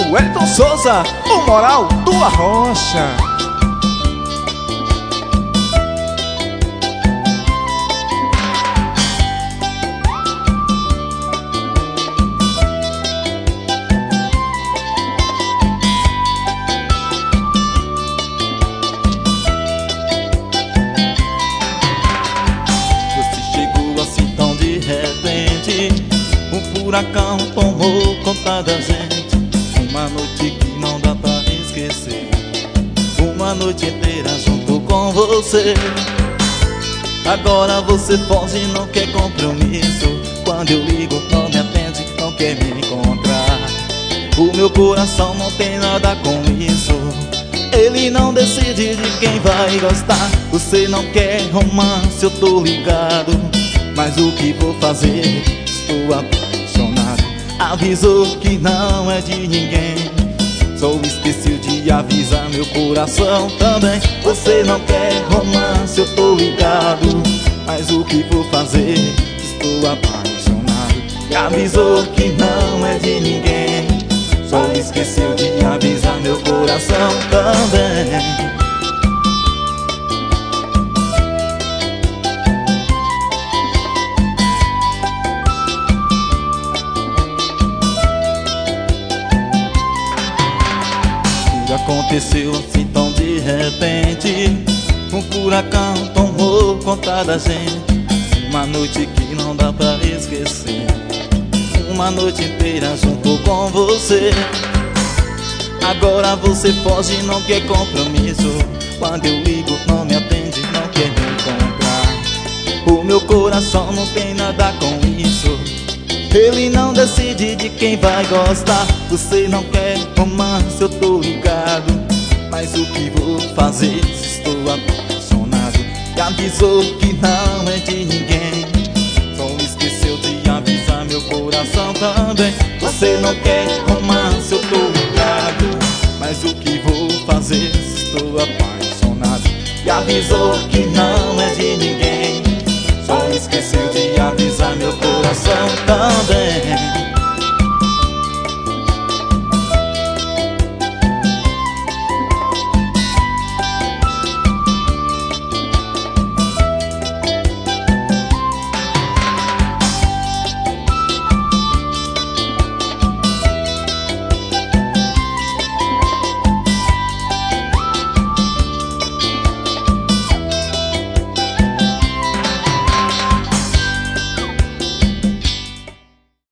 Wellington Souza, o moral do Arrocha. Furacão tomou conta da gente. Uma noite que não dá pra esquecer. Uma noite inteira junto com você. Agora você foge e não quer compromisso. Quando eu ligo não me atende, não quer me encontrar. O meu coração não tem nada com isso. Ele não decide de quem vai gostar. Você não quer romance, eu tô ligado. Mas o que vou fazer? Estou apaixonado. Avisou que não é de ninguém. Só esqueceu de avisar meu coração também. Você não quer romance, eu tô ligado. Mas o que vou fazer? Estou apaixonado. Avisou que não é de ninguém. Só esqueceu de avisar meu coração também. Aconteceu assim tão de repente. Um furacão tomou conta da gente. Uma noite que não dá pra esquecer. Uma noite inteira junto com você. Agora você foge e não quer compromisso. Quando eu ligo não me atende, não quer me encontrar. O meu coração não tem nada com isso. Ele não decide de quem vai gostar. Você não quer romance, eu tô ligado. Mas o que vou fazer? Estou apaixonado. E avisou que não é de ninguém. Só esqueceu de avisar meu coração também. Você não quer romance, eu tô ligado. Mas o que vou fazer? Estou apaixonado. E avisou que não